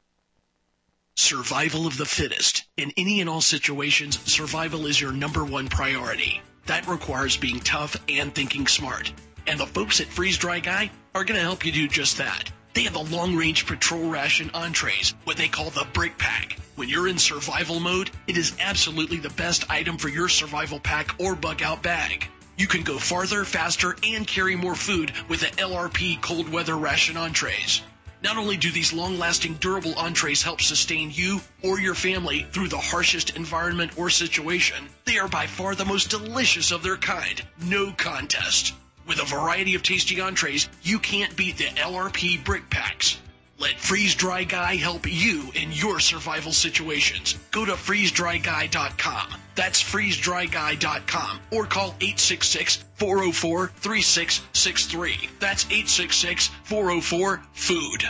Survival of the fittest. In any and all situations, survival is your number one priority. That requires being tough and thinking smart. And the folks at Freeze Dry Guy are going to help you do just that. They have the long-range patrol ration entrees, what they call the Brick Pack. When you're in survival mode, it is absolutely the best item for your survival pack or bug-out bag. You can go farther, faster, and carry more food with the LRP cold weather ration entrees. Not only do these long-lasting, durable entrees help sustain you or your family through the harshest environment or situation, they are by far the most delicious of their kind. No contest. With a variety of tasty entrees, you can't beat the LRP Brick Packs. Let Freeze Dry Guy help you in your survival situations. Go to freezedryguy.com. That's freezedryguy.com. Or call 866-404-3663. That's 866-404-FOOD.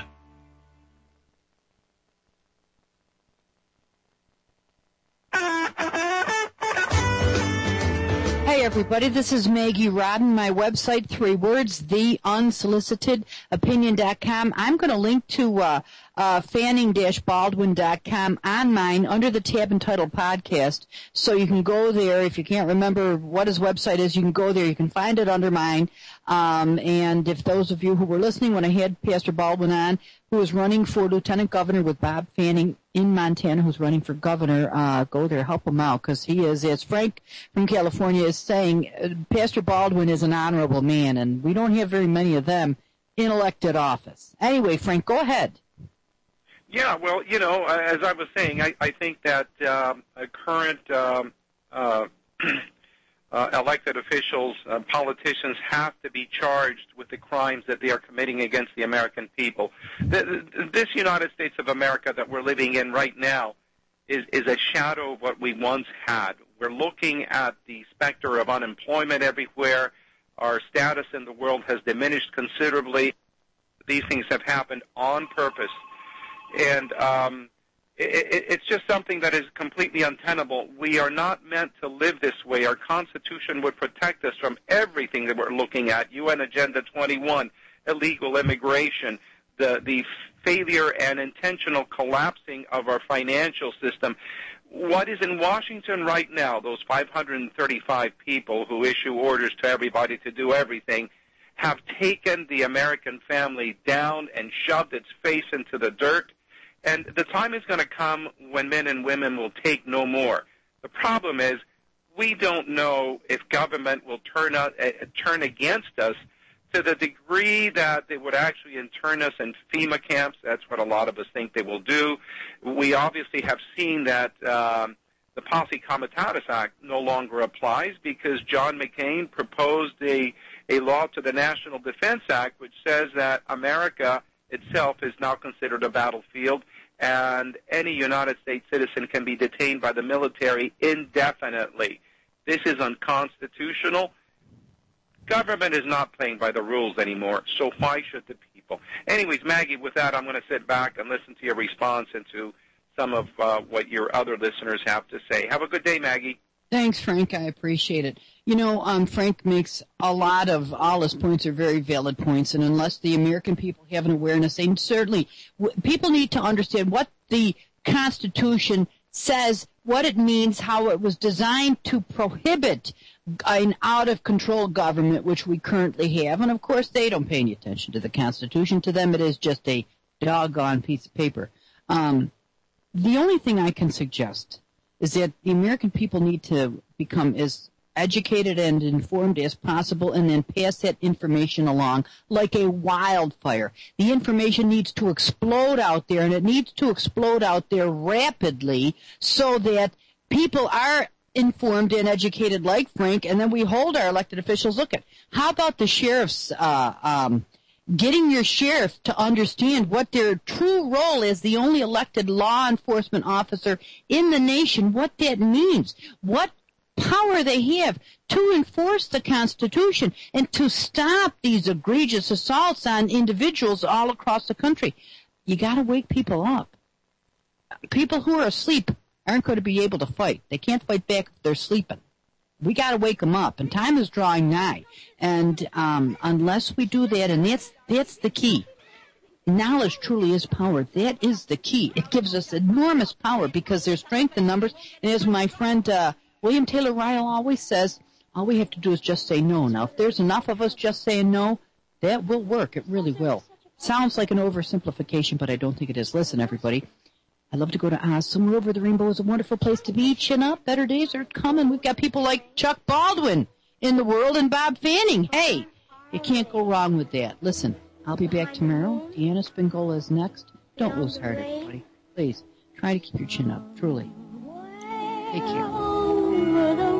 Hey everybody, this is Maggie Rodden. My website, 3 words, theunsolicitedopinion.com. I'm going to link to Fanning-Baldwin.com on mine under the tab entitled Podcast. So you can go there. If you can't remember what his website is, you can go there. You can find it under mine. And if those of you who were listening when I had Pastor Baldwin on, who is running for Lieutenant Governor with Bob Fanning in Montana, who's running for governor, go there, help him out, because he is, as Frank from California is saying, Pastor Baldwin is an honorable man, and we don't have very many of them in elected office. Anyway, Frank, go ahead. Yeah, well, you know, as I was saying, I think that current elected officials, politicians have to be charged with the crimes that they are committing against the American people. This United States of America that we're living in right now is a shadow of what we once had. We're looking at the specter of unemployment everywhere. Our status in the world has diminished considerably. These things have happened on purpose. And it's just something that is completely untenable. We are not meant to live this way. Our Constitution would protect us from everything that we're looking at. UN Agenda 21, illegal immigration, the failure and intentional collapsing of our financial system. What is in Washington right now, those 535 people who issue orders to everybody to do everything, have taken the American family down and shoved its face into the dirt. And the time is going to come when men and women will take no more. The problem is we don't know if government will turn against us to the degree that they would actually intern us in FEMA camps. That's what a lot of us think they will do. We obviously have seen that the Posse Comitatus Act no longer applies because John McCain proposed a law to the National Defense Act which says that America itself is now considered a battlefield, and any United States citizen can be detained by the military indefinitely. This is unconstitutional. Government is not playing by the rules anymore, so why should the people? Anyways, Maggie, with that, I'm going to sit back and listen to your response and to some of what your other listeners have to say. Have a good day, Maggie. Thanks, Frank. I appreciate it. You know, Frank makes all his points are very valid points, and unless the American people have an awareness, and certainly people need to understand what the Constitution says, what it means, how it was designed to prohibit an out-of-control government, which we currently have. And, of course, they don't pay any attention to the Constitution. To them, it is just a doggone piece of paper. The only thing I can suggest is that the American people need to become as educated and informed as possible and then pass that information along like a wildfire. The information needs to explode out there, and it needs to explode out there rapidly so that people are informed and educated like Frank, and then we hold our elected officials. Look at, how about the sheriffs, getting your sheriff to understand what their true role is, the only elected law enforcement officer in the nation, what that means, what power they have to enforce the Constitution and to stop these egregious assaults on individuals all across the country. You got to wake people up. People who are asleep aren't going to be able to fight. They can't fight back if they're sleeping. We got to wake them up, and time is drawing nigh. And unless we do that, and that's the key. Knowledge truly is power. That is the key. It gives us enormous power because there's strength in numbers. And as my friend William Taylor Ryle always says, all we have to do is just say no. Now, if there's enough of us just saying no, that will work. It really will. Sounds like an oversimplification, but I don't think it is. Listen, everybody. I love to go to Oz. Somewhere over the rainbow is a wonderful place to be. Chin up. Better days are coming. We've got people like Chuck Baldwin in the world and Bob Fanning. Hey, you can't go wrong with that. Listen, I'll be back tomorrow. Deanna Spingola is next. Don't lose heart, everybody. Please, try to keep your chin up. Truly. Take care.